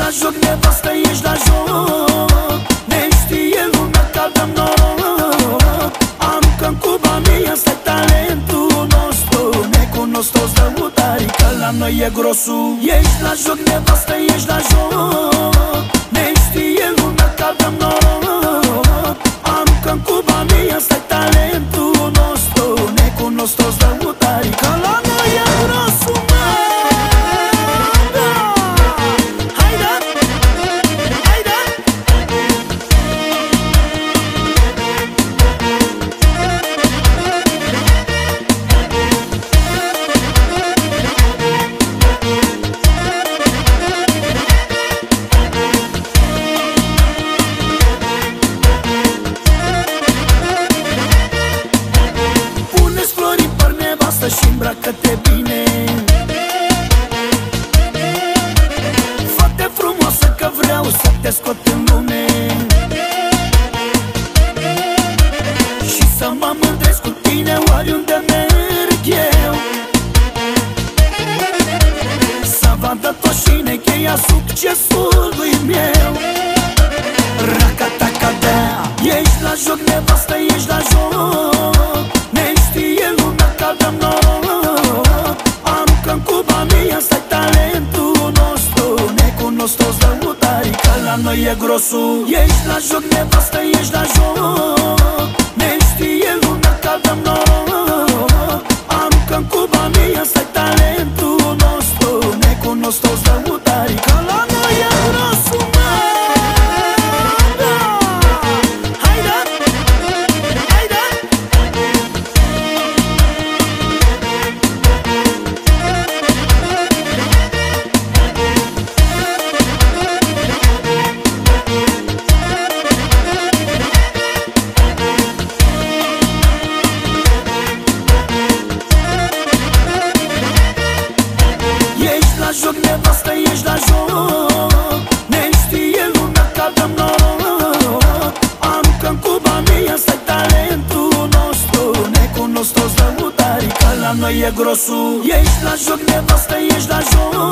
joc, nevastă, ești la joc. Ne știe lumea că avem noroc. Aruncă-n Cuba mea, ăsta-i talentul nostru. Ne cunosc toți lăutarii că la noi e grosul. Ești la joc, nevastă, ești la joc. Ne știe lumea că avem noroc. Aruncă-n Cuba mea, ăsta-i talentul nostru. Ne cunosc toți lăutarii că la noi e grosul. Și îmbracă-te bine, fă-te frumoasă că vreau să te scot în lume și să mă mândresc cu tine oriunde merg eu. Să vadă toți cine cheia succesului meu. Raca-taca-da, ești la joc, nevastă, ești la joc. Ne știe lumea că avem noroc. Aruncă-n Cuba mea, ăsta-i talentul nostru. Ne cunosc toți lăutarii că la noi e grosul. Ești la joc, nevastă, ești la joc. Ne știe lumea că avem noroc. Aruncă-n Cuba mea, ăsta-i talentul nostru. Ne cunosc toți lăutarii că la noi e grosul. La joc, nevastă, ești la joc. Ne știe lumea că avem noroc. Aruncă-n Cuba mea, ăsta-i talentul nostru. Ne cunosc toți lăutarii că la noi e grosul. Ești la joc, nevastă, ești la joc.